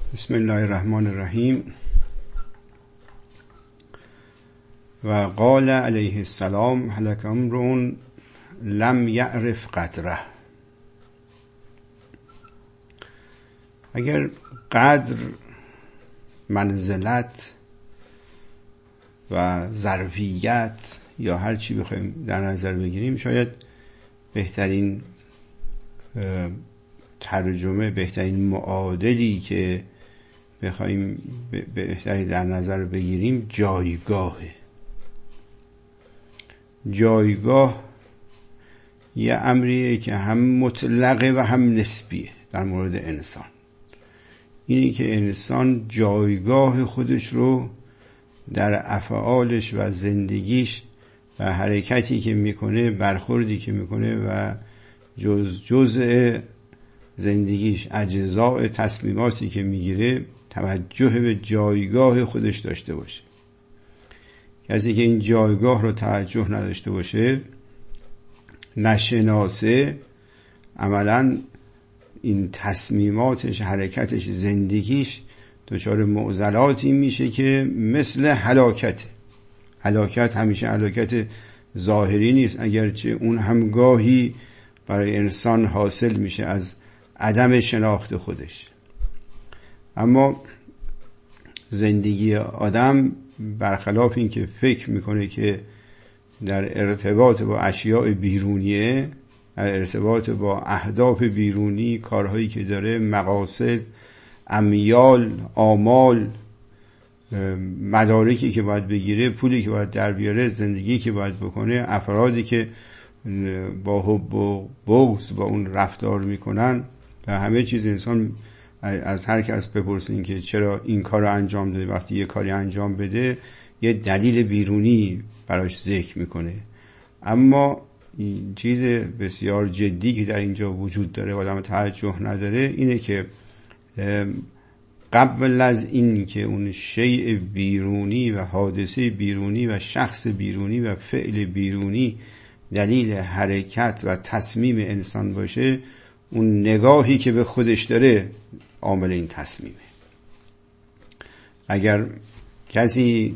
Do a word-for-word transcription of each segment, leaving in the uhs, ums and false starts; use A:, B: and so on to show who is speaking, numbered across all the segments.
A: بسم الله الرحمن الرحیم. و قال علیه السلام هلک امرؤ لم یعرف قدره. اگر قدر، منزلت و ظرفیت یا هر چی بخوایم در نظر بگیریم، شاید بهترین ترجمه، بهترین معادلی که بخوایم بهتری در نظر بگیریم جایگاهه. جایگاه یه امریه که هم مطلقه و هم نسبیه در مورد انسان. اینی که انسان جایگاه خودش رو در افعالش و زندگیش و حرکتی که میکنه، برخوردی که میکنه و جز جزء زندگیش، اجزاء تصمیماتی که میگیره، توجه به جایگاه خودش داشته باشه. کسی که این جایگاه رو توجه نداشته باشه، نشناسه، عملاً این تصمیماتش، حرکتش، زندگیش دچار معضلاتی میشه که مثل هلاکته. هلاکت همیشه هلاکت ظاهری نیست، اگرچه اون هم گاهی برای انسان حاصل میشه از عدم شناخت خودش. اما زندگی آدم برخلاف این که فکر میکنه که در ارتباط با اشیاء بیرونیه، در ارتباط با اهداف بیرونی، کارهایی که داره، مقاصد، امیال، آمال، مدارکی که باید بگیره، پولی که باید در بیاره، زندگی که باید بکنه، افرادی که با حب و بغض با اون رفتار میکنن و همه چیز. انسان از هر کس بپرسین که چرا این کار رو انجام داده، وقتی یه کاری انجام بده یه دلیل بیرونی براش ذکر میکنه. اما این چیز بسیار جدی که در اینجا وجود داره و آدم توجه نداره اینه که قبل از این که اون شیء بیرونی و حادثه بیرونی و شخص بیرونی و فعل بیرونی دلیل حرکت و تصمیم انسان باشه، اون نگاهی که به خودش داره عامل این تصمیمه. اگر کسی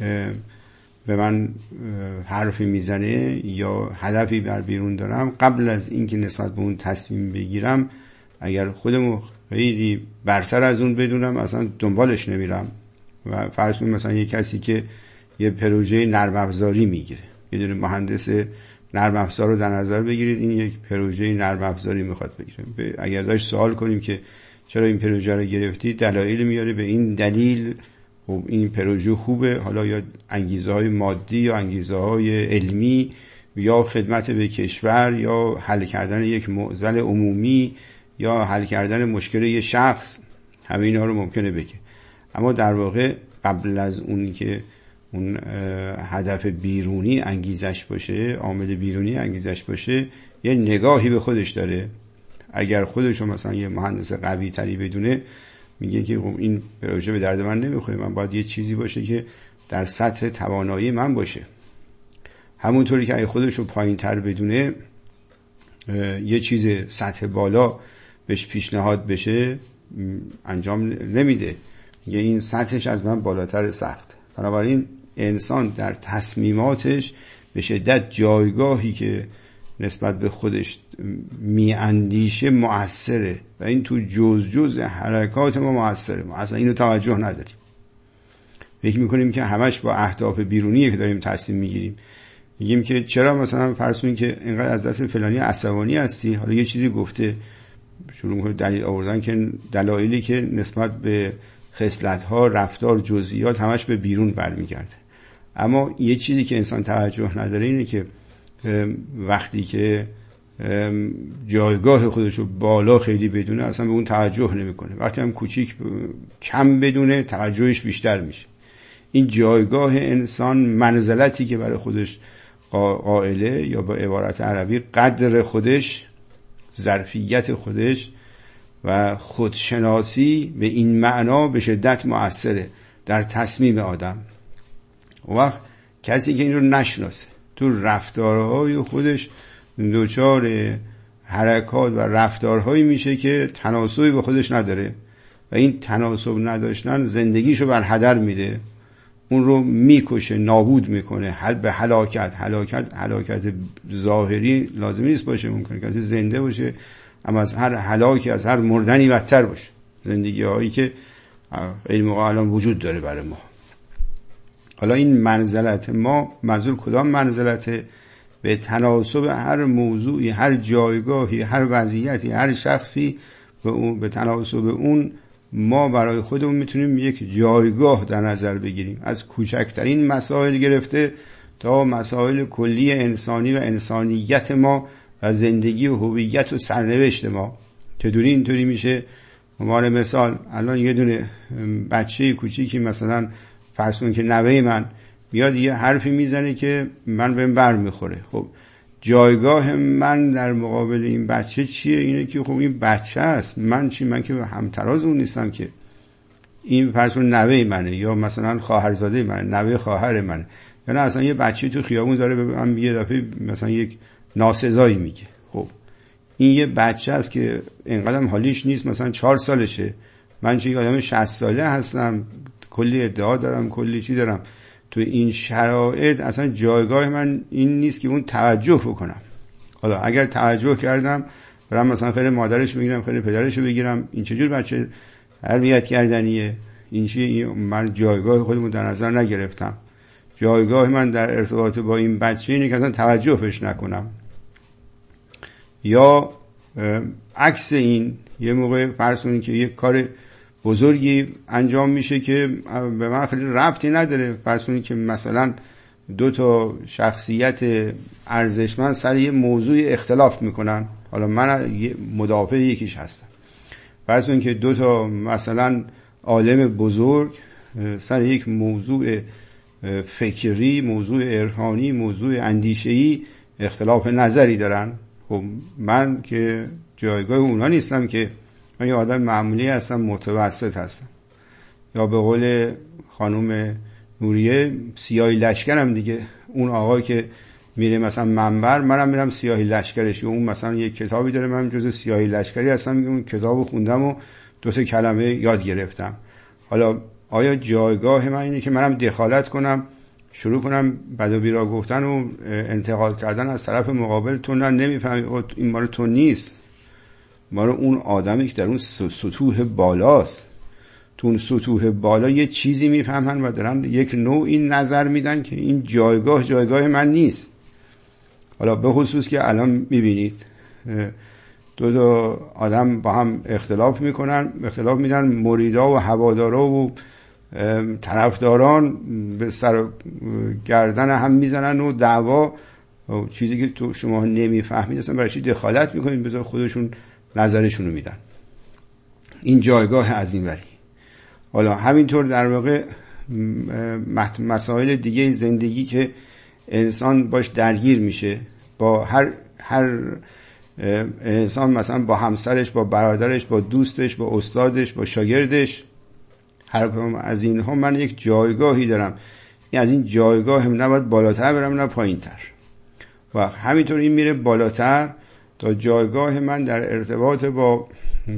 A: به من حرفی میزنه یا هدفی بر بیرون دارم، قبل از اینکه نسبت به اون تصمیم بگیرم، اگر خودمو خیلی برتر از اون بدونم، اصلا دنبالش نمیرم. و فرض کنید مثلا یه کسی که یه پروژه نرم افزاری میگیره، یه دونه مهندس نرم افزار رو در نظر بگیرید، این یک پروژه نرم افزاری میخواد بگیره. اگر ازش سوال کنیم که چرا این پروژه رو گرفتی، دلایل میاره. به این دلیل خب این پروژه خوبه، حالا یا انگیزه های مادی یا انگیزه های علمی یا خدمت به کشور یا حل کردن یک معضل عمومی یا حل کردن مشکل یک شخص، همه اینا رو ممکنه بگه. اما در واقع قبل از اون که اون هدف بیرونی انگیزش باشه، عامل بیرونی انگیزش باشه، یه نگاهی به خودش داره. اگر خودش رو مثلا یه مهندس قوی تری بدونه، میگه که این پروژه به درد من نمیخوره، من باید یه چیزی باشه که در سطح توانایی من باشه. همونطوری که اگه خودش رو پایین تر بدونه، یه چیز سطح بالا بهش پیشنهاد بشه، انجام نمیده، میگه این سطحش از من بالاتر سخت. بنابراین انسان در تصمیماتش به شدت جایگاهی که نسبت به خودش میاندیشه مؤثره و این تو جز جز حرکات ما مؤثره. ما اصلا اینو توجه نداریم، فکر میکنیم که همش با اهداف بیرونیه که داریم تصمیم میگیریم. میگیم که چرا مثلا فرض کنید که اینقدر از دست فلانی عصبانی هستی، حالا یه چیزی گفته، شروع میکنه دلیل آوردن که دلایلی که نسبت به خصلت‌ها، رفتار، جزئیات همش به بیرون برمیگرده. اما یه چیزی که انسان توجه نداره اینه که وقتی که جایگاه خودش رو بالا خیلی بدونه، اصلا به اون توجه نمیکنه. وقتی هم کوچیک کم بدونه، توجهش بیشتر میشه. این جایگاه انسان، منزلتی که برای خودش قائله، یا با عبارت عربی قدر خودش، ظرفیت خودش و خودشناسی، به این معنا به شدت مؤثره در تصمیم آدم. وقت کسی که این رو نشناسه، تو رفتارهای خودش دچار حرکات و رفتارهایی میشه که تناسبی با خودش نداره و و این تناسب نداشتن زندگیشو بر هدر میده، اون رو میکشه، نابود میکنه، حل به هلاکت. هلاکت هلاکت ظاهری لازم نیست باشه، ممکنه کسی زنده باشه اما از هر هلاکی، از هر مردنی بدتر باشه. زندگی هایی که این موقع الان وجود داره برای ما. حالا این منزلت ما منظور کدام منزلته؟ به تناسب هر موضوعی، هر جایگاهی، هر وضعیتی، هر شخصی به اون، به تناسب اون ما برای خودمون میتونیم یک جایگاه در نظر بگیریم، از کوچکترین مسائل گرفته تا مسائل کلی انسانی و انسانیت ما و زندگی و هویت و سرنوشت ما. چطوری اینطوری میشه؟ عنوان مثال الان یه دونه بچه کوچیکی مثلا فرض کن که نوه من میاد یه حرفی میزنه که من بهم بر میخوره. خب جایگاه من در مقابل این بچه چیه؟ اینه که خب این بچه است، من چی؟ من که همتراز اون نیستم که. این فرض کن نوه منه یا مثلا خواهرزاده منه، نوه خواهر منه، یا نه اصلا یه بچه تو خیابون داره به من یه دفعه مثلا یک ناسزایی میگه. خب این یه بچه است که اینقدر حالیش نیست، مثلا چهار سالشه، من چه آدم شصت ساله هستم، کلی ادعا دارم، کلی چی دارم. تو این شرایط اصلا جایگاه من این نیست که اون توجه بکنم. حالا اگر توجه کردم برام مثلا خیلی مادرش بگیرم، خیلی پدرش بگیرم، این چجور بچه تربیت کردنیه؟ این چی؟ من جایگاه خودمو در نظر نگرفتم. جایگاه من در ارتباط با این بچه اینه که اصلا توجه بهش نکنم. یا عکس این، یه موقع فرض کنید که یک کار بزرگی انجام میشه که به من خیلی ربطی نداره. فرض کنید که مثلا دو تا شخصیت ارزشمند سر یه موضوع اختلاف میکنن، حالا من مدافع یکیش هستم. فرض کنید که دو تا مثلا عالم بزرگ سر یک موضوع فکری، موضوع عرفانی، موضوع اندیشه‌ای اختلاف نظری دارن. خب من که جایگاه اونا نیستم، که من یه آدم معمولی هستم، متوسط هستم، یا به قول خانم نوریه سیاهی لشکرم دیگه. اون آقا که میره مثلا منبر، منم میرم سیاهی لشکرش. اون مثلا یک کتابی داره، من جز سیاهی لشکری هستم، اون کتابو خوندم و دو تا کلمه یاد گرفتم. حالا آیا جایگاه من اینه که منم دخالت کنم، شروع کنم بد و بیرا گفتن و انتقاد کردن از طرف مقابل؟ تو نه نمیفهمی، این مال تو نیست، مال اون آدمی که در اون سطوح بالاست. تو اون سطوح بالا یه چیزی میفهمن و دارن یک نوعی نظر میدن که این جایگاه جایگاه من نیست. حالا به خصوص که الان میبینید دو تا آدم با هم اختلاف میکنن، اختلاف میدن، مریدا و هوادارا و طرفداران به سر گردن هم میزنن و دعوا، چیزی که تو شما نمیفهمید اصلا برای چی دخالت میکنید؟ بذار خودشون نظرشونو میدن. این جایگاه از این وری. حالا همینطور در واقع مسائل دیگه زندگی که انسان باش درگیر میشه، با هر هر انسان، مثلا با همسرش، با برادرش، با دوستش، با استادش، با شاگردش، هر کدوم از اینها من یک جایگاهی دارم. این از این جایگاه هم نباید بالاتر برم نه پایینتر. و همینطور این میره بالاتر تا جایگاه من در ارتباط با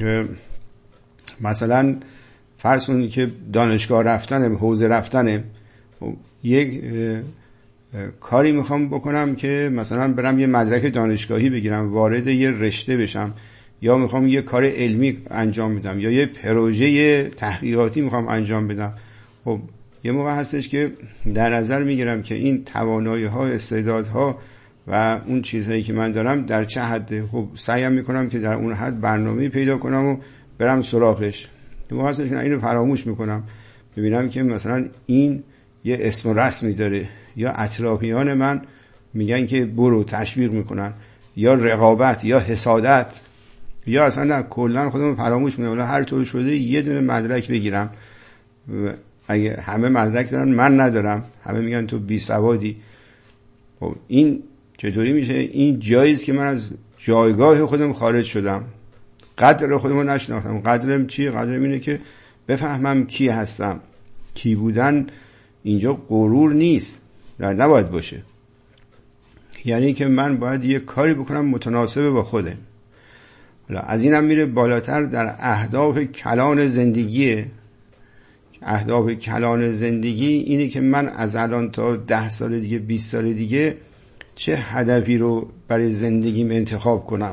A: مثلا فرض کنید که دانشگاه رفتنه، حوزه رفتنه، یک کاری میخوام بکنم که مثلا برم یه مدرک دانشگاهی بگیرم، وارد یه رشته بشم، یا میخوام یه کار علمی انجام بدم، یا یه پروژه تحقیقاتی میخوام انجام بدم. خب یه موقع هستش که در نظر میگیرم که این توانایی ها، استعدادها و اون چیزهایی که من دارم در چه حده. خب سعیم میکنم که در اون حد برنامه پیدا کنم و برم سراغش. یه موقع هستش که اینو فراموش میکنم، ببینم که مثلا این یه اسم و رسمی داره، یا اطرافیان من میگن که برو، تشویق میکنن، یا رقابت، یا حسادت، یا اصلا کلا خودمون فراموش میکنم. هر طور شده یه دونه مدرک بگیرم. اگه همه مدرک دارن من ندارم، همه میگن تو بی سوادی. خب این چطوری میشه؟ این جاییست که من از جایگاه خودم خارج شدم، قدر خودمو نشناختم. قدرم چیه؟ قدرم اینه که بفهمم کی هستم. کی بودن اینجا غرور نیست، نباید باشه. یعنی که من باید یه کاری بکنم متناسب با خودم. از اینم میره بالاتر در اهداف کلان زندگیه. اهداف کلان زندگی اینه که من از الان تا ده سال دیگه، بیست سال دیگه چه هدفی رو برای زندگیم انتخاب کنم.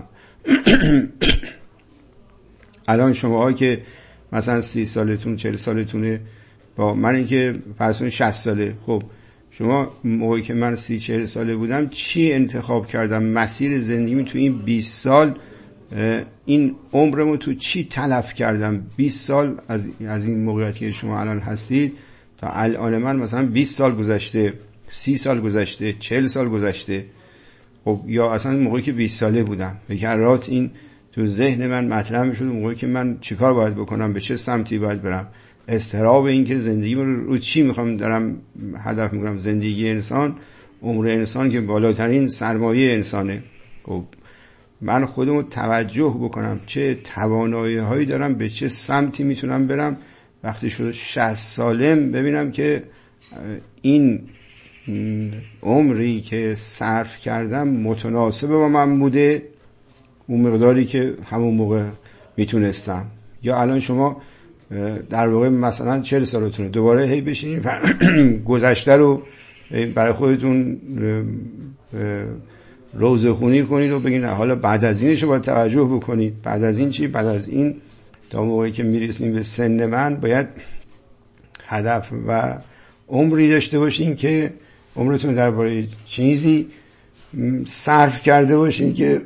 A: الان شماها که مثلا سی سالتون، چهل سالتونه، با من که فرض شصت ساله، خب شما موقعی که من سی چهل ساله بودم چی انتخاب کردم؟ مسیر زندگیمی تو این بیست سال، این عمرمو تو چی تلف کردم؟ بیست سال از از این موقعیتی که شما الان هستید تا الان من مثلا بیست سال گذشته، سی سال گذشته، چهل سال گذشته. خب یا اصلا موقعی که بیست ساله بودم بکرات این تو ذهن من مطرح میشد، موقعی که من چیکار باید بکنم، به چه سمتی باید برم، اضطراب این که زندگی رو, رو چی میخوام دارم هدف میکنم. زندگی انسان، عمر انسان که بالاترین سرمایه انسانه. خب من خودمو توجه بکنم چه توانایی هایی دارم، به چه سمتی میتونم برم. وقتی شد شصت سالم ببینم که این عمری که صرف کردم متناسب با من بوده، اون مقداری که همون موقع میتونستم. یا الان شما در واقع مثلا چهل سالتونه، دوباره هی بشینین گذشته رو برای خودتون روزخونی کنید و بگین حالا بعد از اینش باید توجه بکنید. بعد از این چی؟ بعد از این تا موقعی که میرسیم به سن من باید هدف و عمری داشته باشین که عمرتون درباره چیزی صرف کرده باشین که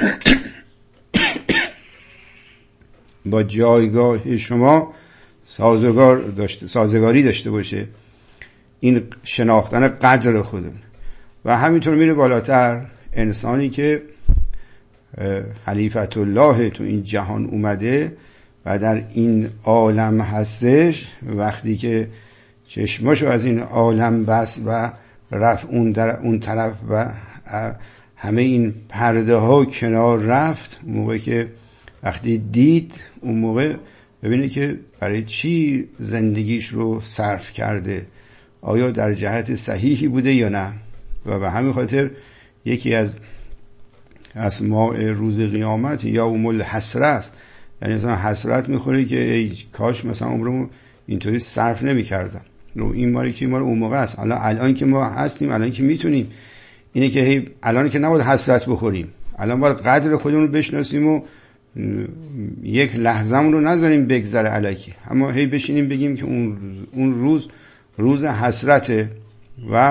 A: با جایگاه شما سازگار داشته سازگاری داشته باشه. این شناختن قدر خودمون. و همینطور میره بالاتر، انسانی که خلیفت الله تو این جهان اومده و در این عالم هستش، وقتی که چشماشو از این عالم بس و رفت اون در اون طرف و همه این پرده ها کنار رفت، موقعی که وقتی دید، اون موقع ببینه که برای چی زندگیش رو صرف کرده، آیا در جهت صحیحی بوده یا نه. و به همین خاطر یکی از اسماء روز قیامت یوم الحسره است. یعنی مثلا حسرت میخوره که ای کاش مثلا عمرمو اینطوری صرف نمی‌کردم. رو این ماری که ما اون موقع است. حالا الان که ما هستیم، الان که میتونیم، اینه که هی الان که نباید حسرت بخوریم، الان باید قدر خودمون رو بشناسیم و یک لحظه‌مون رو نذاریم بگذره الکی. اما هی بشینیم بگیم که اون اون روز روز حسرته و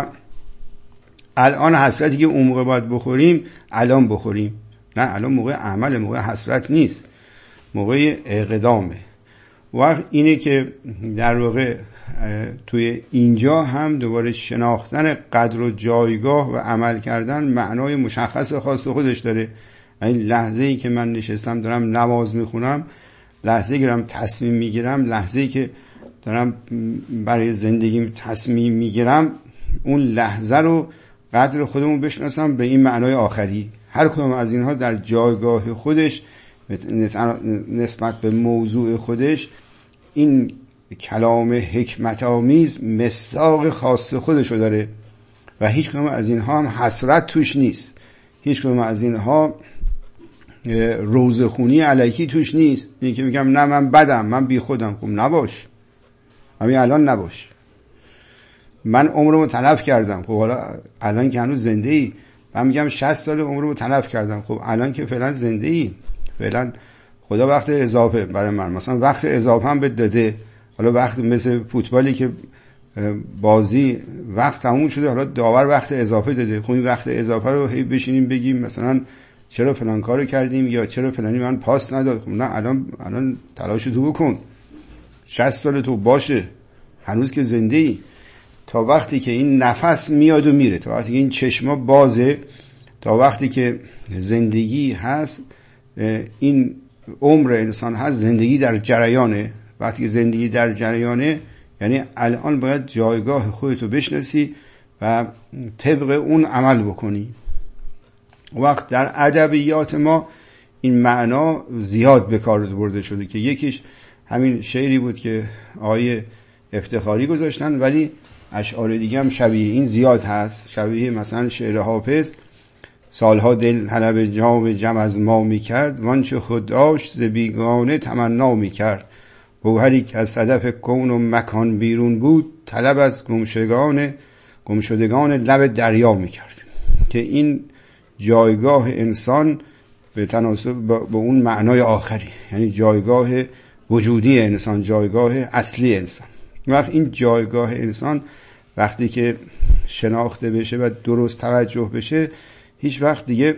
A: الان حسرتی که اون موقع باید بخوریم الان بخوریم. نه، الان موقع عمل، موقع حسرت نیست، موقع اقدامه. و اینه که در واقع توی اینجا هم دوباره شناختن قدر و جایگاه و عمل کردن معنای مشخص خاص خودش داره. این لحظه‌ای که من نشستم دارم نماز میخونم، لحظه‌ای که دارم تصمیم میگیرم، لحظه‌ای که دارم برای زندگیم تصمیم میگیرم، اون لحظه رو قدر خودمون بشناسم به این معنای آخری. هر کدوم از اینها در جایگاه خودش نسبت به موضوع خودش این کلام حکمت آمیز مصداق خاص خودشو داره و هیچ کدوم از اینها هم حسرت توش نیست. هیچ کدوم از اینها روزخونی الکی توش نیست. این که میگم نه من بدم، من بی خودم. خب نباش، همین الان نباش. من عمرمو تلف کردم. خب حالا الان که هنوز زنده ای، من میگم شصت سال عمرمو تلف کردم. خب الان که فعلا زنده ای، فعلا خدا وقت اضافه برای من، مثلا وقت اضافه هم به داده. حالا وقت مثل فوتبالی که بازی وقت تموم شده، حالا داور وقت اضافه داده. خب این وقت اضافه رو هی بشینیم بگیم مثلا چرا فلان کارو کردیم یا چرا فلانی من پاس نداد. خب نه، الان الان تلاشو تو بکن. شصت سال تو باشه، هنوز که زنده ای، تا وقتی که این نفس میاد و میره، تا وقتی که این چشما بازه، تا وقتی که زندگی هست، این عمر انسان هست، زندگی در جریانه. وقتی که زندگی در جریانه یعنی الان باید جایگاه خودتو بشناسی و طبق اون عمل بکنی. وقت در ادبیات ما این معنا زیاد به کار برده شده که یکیش همین شعری بود که آقای افتخاری گذاشتن، ولی اشعار دیگه هم شبیه این زیاد هست. شبیه مثلا شعر حافظ سالها دل طلب جام جم از ما میکرد، وانچه خود داشت ز بیگانه تمنا میکرد. گوهری که از صدف کون و مکان بیرون بود، طلب از گمشدگان گمشدگان لب دریا میکرد. که این جایگاه انسان به تناسب با اون معنای آخری، یعنی جایگاه وجودی انسان، جایگاه اصلی انسان. وقت این جایگاه انسان وقتی که شناخته بشه و درست توجه بشه، هیچ وقت دیگه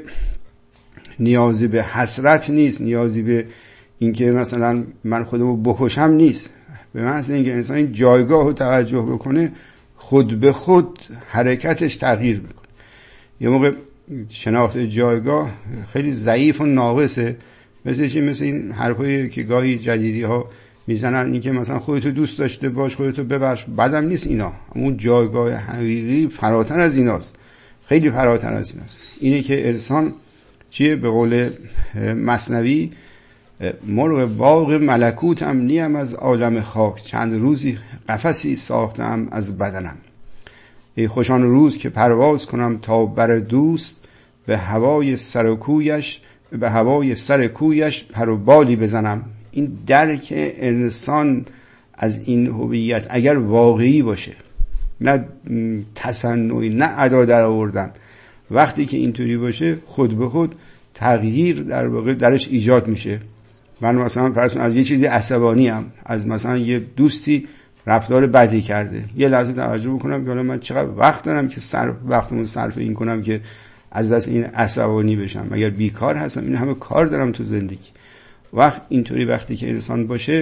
A: نیازی به حسرت نیست، نیازی به اینکه مثلا من خودمو بکشم نیست. به معنی اینکه انسان این جایگاه رو توجه بکنه، خود به خود حرکتش تغییر میکنه. یه موقع شناخت جایگاه خیلی ضعیف و ناقصه، مثل چی؟ مثل این حرفایی که گاهی جدیدی ها میزنن، این که مثلا خودتو دوست داشته باش، خودتو ببخش. بعدم نیست اینا. اون جایگاه حقیقی فراتر از ایناست، خیلی فراتر از ایناست. اینه که انسان چیه؟ به قول مثنوی، مرغ باغ ملکوتم نیم از عالم خاک، چند روزی قفسی ساختم از بدنم. ای خوشان روز که پرواز کنم تا بر دوست، به هوای سر کویش به هوای سر کویش پر و بالی بزنم. این درک انسان از این هویت اگر واقعی باشه، نه تصنعی، نه ادا در آوردن، وقتی که اینطوری باشه، خود به خود تغییر در واقع درش ایجاد میشه. من مثلا فرض کن از یه چیزی عصبانی ام، از مثلا یه دوستی رفتار بدی کرده، یه لحظه توجه بکنم که حالا من چقدر وقت دارم که صرف وقتمو صرف این کنم که از دست این عصبانی بشم. اگر بیکار هستم، این همه کار دارم تو زندگی. وقت اینطوری وقتی که انسان باشه،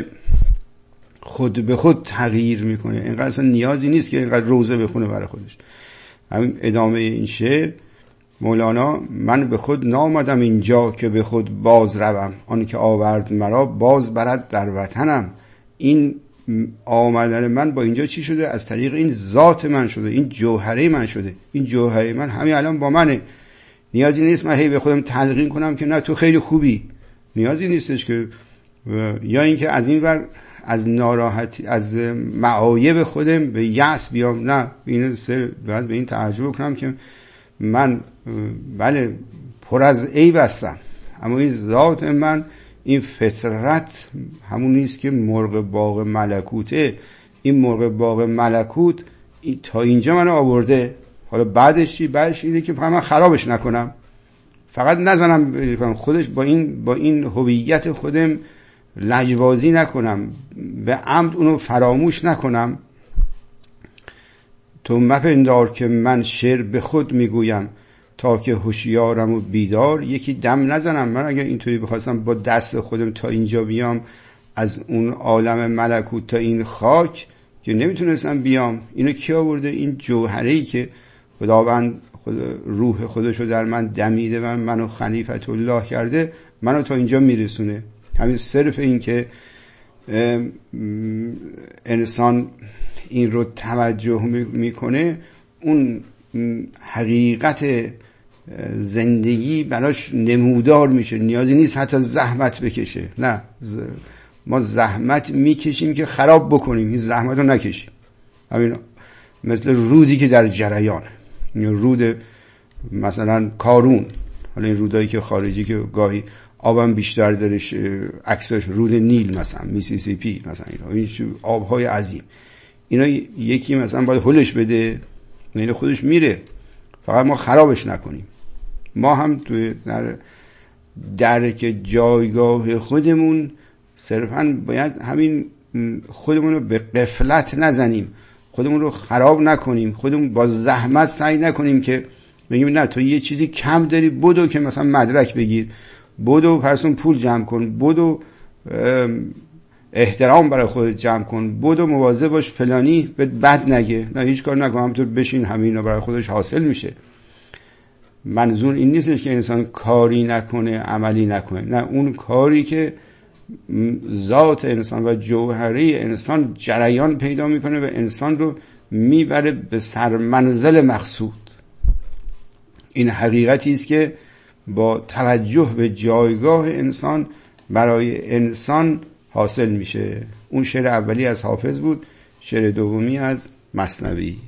A: خود به خود تغییر میکنه. اینقدر اصلا نیازی نیست که اینقدر روزه بخونه برای خودش. همین ادامه این شعر مولانا: من به خود نامدم اینجا که به خود باز روم، آن که آورد مرا باز برد در وطنم. این آمدن من با اینجا چی شده؟ از طریق این ذات من شده، این جوهره من شده. این جوهره من همین الان با منه. نیازی نیست من هی به خودم تلقین کنم که نه تو خیلی خوبی. نیازی نیستش که یا اینکه از این ور از ناراحتی، از معایب خودم به یأس بیام. نه، این سر باید به این توجه کنم که من بله پر از عیب هستم، اما این ذات من، این فطرت همون نیست که مرغ باغ ملکوته. این مرغ باغ ملکوت تا اینجا من آورده. حالا بعدش چی؟ بعدش اینه که فقط من خرابش نکنم، فقط نزنم خودش با این با این هویت خودم لجبازی نکنم، به عمد اونو فراموش نکنم. تو مپندار که من شعر به خود میگویم، تا که هوشیارم و بیدار یکی دم نزنم. من اگر اینطوری بخواستم با دست خودم تا اینجا بیام، از اون عالم ملکوت تا این خاک، که نمیتونستم بیام. اینو کی آورده؟ این جوهره‌ای که خداوند خود روح خودشو در من دمیده و منو خلیفت الله کرده، منو تا اینجا میرسونه. همین صرف این که انسان این رو توجه میکنه، اون حقیقت زندگی براش نمودار میشه. نیازی نیست حتی زحمت بکشه. نه، ما زحمت میکشیم که خراب بکنیم، این زحمت رو نکشیم. همین مثل رودی که در جریانه، رود مثلا کارون، حالا این رودایی که خارجی که گاهی آبم بیشتر درش عکسش، رود نیل مثلا، میسیسیپی مثلا، اینا این آبهای عظیم، اینا یکی مثلا باید هلش بده، اینا خودش میره، فقط ما خرابش نکنیم. ما هم توی در درک جایگاه خودمون صرفا باید همین خودمون رو به غفلت نزنیم، خودمون رو خراب نکنیم، خودمون با زحمت سعی نکنیم که بگیم نه تو یه چیزی کم داری، بدو که مثلا مدرک بگیر، بدو پرسون پول جمع کن، بدو احترام برای خودت جمع کن، بدو مواظب باش فلانی به بد نگه. نه، هیچ کار نکن، همونطور بشین، همین رو برای خودش حاصل میشه. منظور این نیستش که انسان کاری نکنه، عملی نکنه. نه، اون کاری که ذات انسان و جوهره انسان جریان پیدا میکنه و انسان رو میبره به سرمنزل مقصود. این حقیقتی است که با توجه به جایگاه انسان برای انسان حاصل میشه. اون شعر اولی از حافظ بود، شعر دومی از مثنوی.